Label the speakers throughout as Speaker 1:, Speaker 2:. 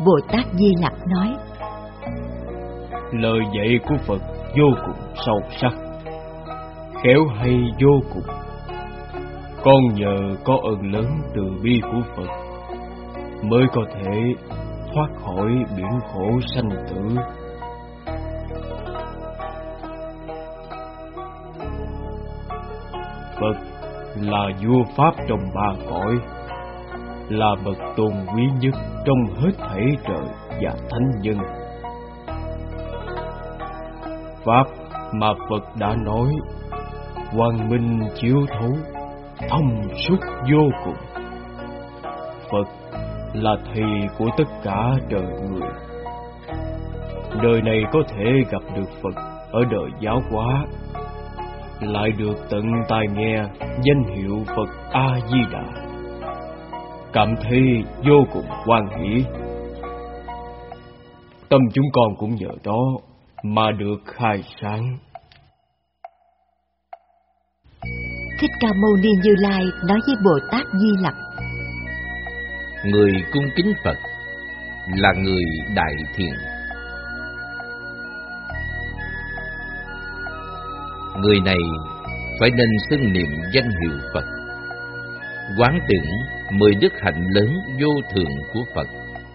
Speaker 1: Bồ Tát Di Lặc nói:
Speaker 2: lời dạy của Phật vô cùng sâu sắc, khéo hay vô cùng. Con nhờ có ơn lớn từ bi của Phật mới có thể thoát khỏi biển khổ sanh tử. Phật là vua pháp trong ba cõi, là bậc tôn quý nhất trong hết thảy trời và thánh nhân. Pháp mà Phật đã nói quang minh chiếu thấu, thông suốt vô cùng. Phật là thầy của tất cả trời người. Đời này có thể gặp được Phật ở đời giáo hóa, lại được tận tai nghe danh hiệu Phật A Di Đà, cảm thấy vô cùng hoan hỷ. Tâm chúng con cũng nhờ đó mà được khai sáng.
Speaker 1: Thích Ca Mâu Ni Như Lai nói với Bồ Tát Di Lặc:
Speaker 3: người cung kính Phật là người đại thiện. Người này phải nên xưng niệm danh hiệu Phật, quán tưởng 10 đức hạnh lớn vô thượng của Phật: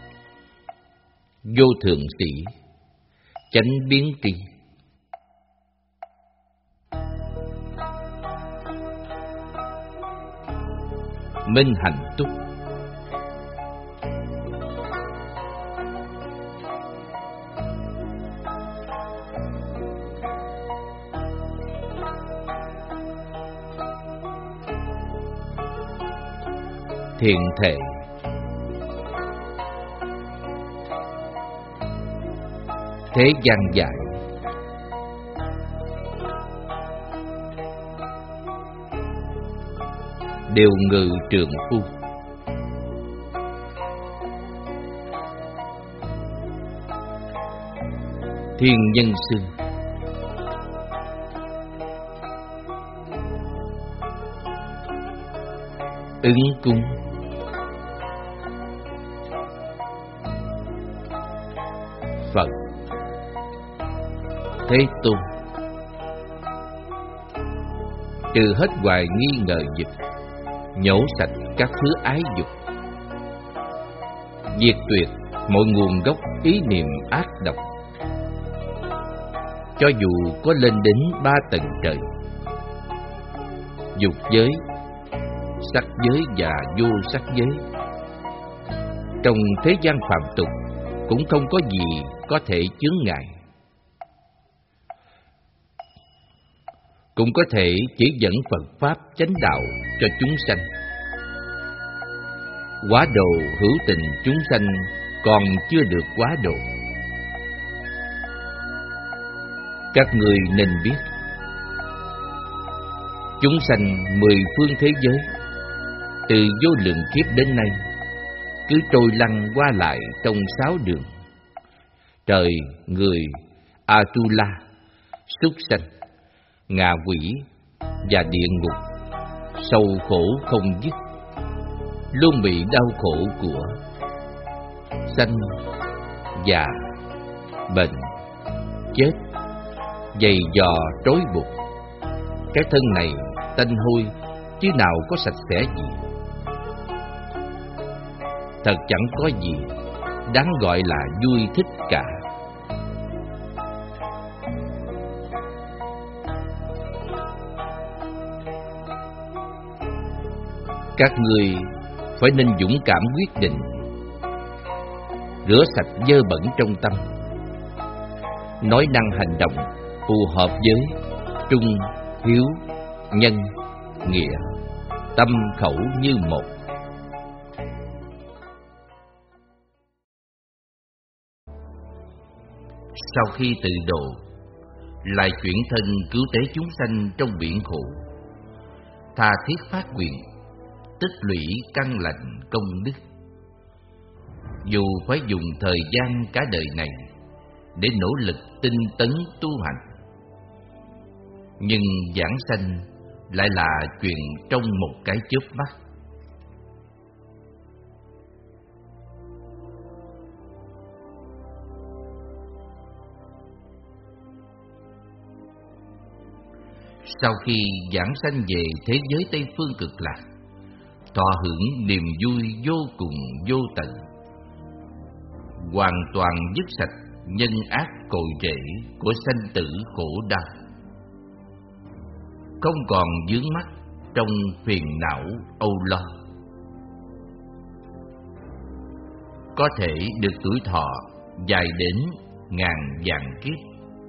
Speaker 3: vô thượng sĩ, chánh biến tri, minh hạnh túc, thiện thể, thế gian giải, đều ngự trượng phu, thiên nhân sư, ứng cung, Phật, Thế Tôn, trừ hết hoài nghi ngờ dục, nhổ sạch các thứ ái dục, diệt tuyệt mọi nguồn gốc ý niệm ác độc. Cho dù có lên đến 3 tầng trời, dục giới, sắc giới và vô sắc giới, trong thế gian phạm tục cũng không có gì có thể chướng ngại, cũng có thể chỉ dẫn Phật Pháp chánh đạo cho chúng sanh. Hóa độ hữu tình chúng sanh còn chưa được hóa độ. Các người nên biết, chúng sanh 10 phương thế giới từ vô lượng kiếp đến nay cứ trôi lăn qua lại trong 6 đường: trời, người, Atula, súc sanh, ngạ quỷ và địa ngục, sầu khổ không dứt, luôn bị đau khổ của sanh, già, bệnh, chết dày dò trói buộc. Cái thân này tanh hôi chứ nào có sạch sẽ gì. Thật chẳng có gì đáng gọi là vui thích cả. Các ngươi phải nên dũng cảm quyết định, rửa sạch dơ bẩn trong tâm, nói năng hành động phù hợp với trung, hiếu, nhân, nghĩa, tâm khẩu như một. Sau khi tự độ, lại chuyển thân cứu tế chúng sanh trong biển khổ, tha thiết phát nguyện, tích lũy căn lành công đức. Dù phải dùng thời gian cả đời này để nỗ lực tinh tấn tu hành, nhưng giảng sanh lại là chuyện trong một cái chớp mắt. sau khi giảng sanh về thế giới Tây Phương Cực Lạc, thọ hưởng niềm vui vô cùng vô tận, hoàn toàn dứt sạch nhân ác cội rễ của sanh tử khổ đau, không còn vướng mắc trong phiền não âu lo, có thể được tuổi thọ dài đến ngàn vạn kiếp.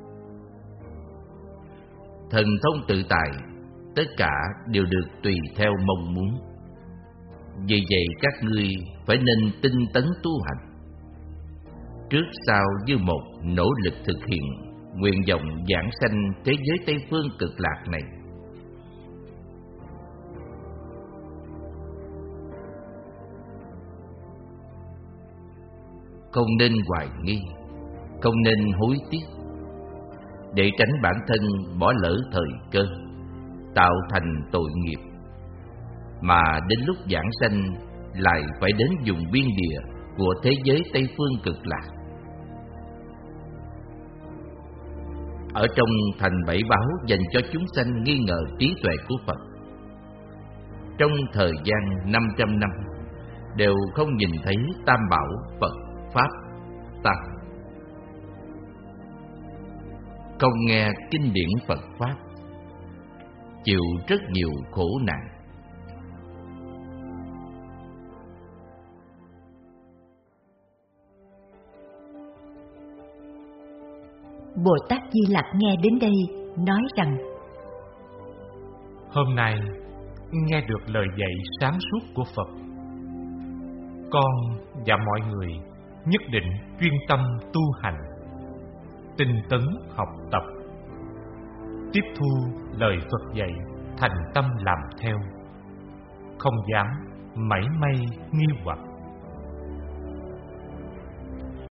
Speaker 3: Thần thông tự tại, tất cả đều được tùy theo mong muốn. Vì vậy các ngươi phải nên tinh tấn tu hành, trước sau như một nỗ lực thực hiện nguyện vọng giảng sanh thế giới Tây Phương Cực Lạc này. Không nên hoài nghi, không nên hối tiếc, để tránh bản thân bỏ lỡ thời cơ, tạo thành tội nghiệp, mà đến lúc giảng sanh lại phải đến vùng biên địa của thế giới Tây Phương Cực Lạc. Ở trong thành bảy báo dành cho chúng sanh nghi ngờ trí tuệ của Phật, trong thời gian 500 năm đều không nhìn thấy Tam Bảo Phật Pháp Tăng, không nghe kinh điển Phật Pháp, chịu rất nhiều khổ nạn.
Speaker 1: Bồ Tát Di Lặc nghe đến đây nói rằng:
Speaker 4: Hôm nay nghe được lời dạy sáng suốt của Phật, con và mọi người nhất định chuyên tâm tu hành, tinh tấn học tập, tiếp thu lời Phật dạy, thành tâm làm theo, không dám mảy may nghi hoặc.